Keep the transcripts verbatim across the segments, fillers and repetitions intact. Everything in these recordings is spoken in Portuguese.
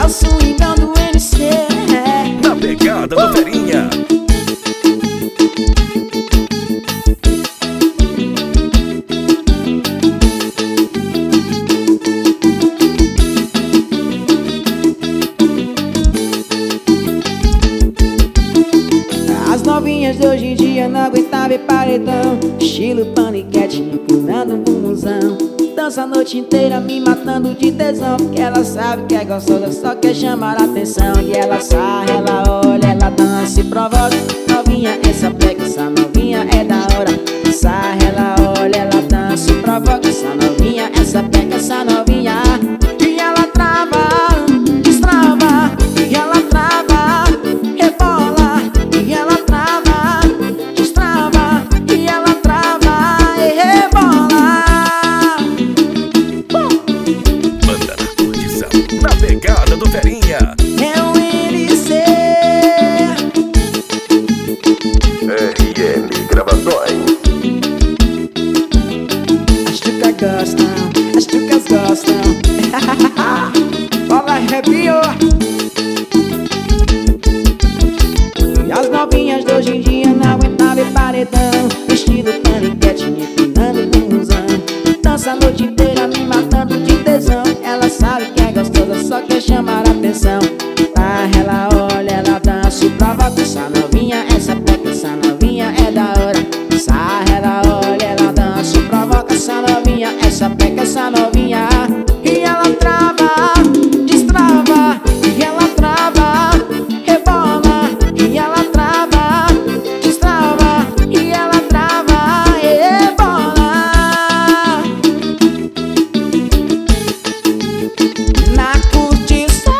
swingão do M C. Na pegada do Ferinha. As novinhas de hoje em dia não aguentam ver paredão, estilo paniquete, empurrando um bumbuzão. Dança a noite inteira me matando de tesão, porque ela sabe que é gostosa, só quer chamar a atenção. E ela sarra, ela olha, ela dança e provoca. Novinha, essa pega, essa novinha é da hora. Sarra, ela olha, ela dança e provoca. Essa novinha, essa pega, essa novinha. E ela trava, destrava, e ela trava, rebola. E ela trava, destrava, e ela trava e rebola. Manda na curtição. Na pegada do Ferinha. É o N C. R M Gravações. As tucas gostam, as tucas gostam. Fala, arrepiou. E as novinhas de hoje em dia não aguentam ver paredão, estilo paniquete, me empinando no bumbuzão. Dança a noite inteira me matando de tesão. Ela sabe que é gostosa, só quer chamar a atenção. Ah, ela olha, ela dança e provoca. Essa novinha, essa peca, essa novinha é da hora. Sarra, ela olha, ela dança e provoca. Essa novinha, essa peca, essa novinha. E ela trava, destrava, e ela trava, rebola. E ela trava, destrava, e ela trava e rebola. Na curtição.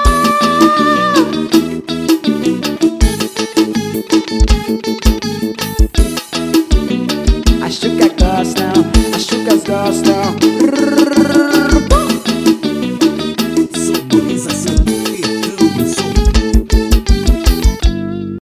As chucas gostam, as chucas gostam.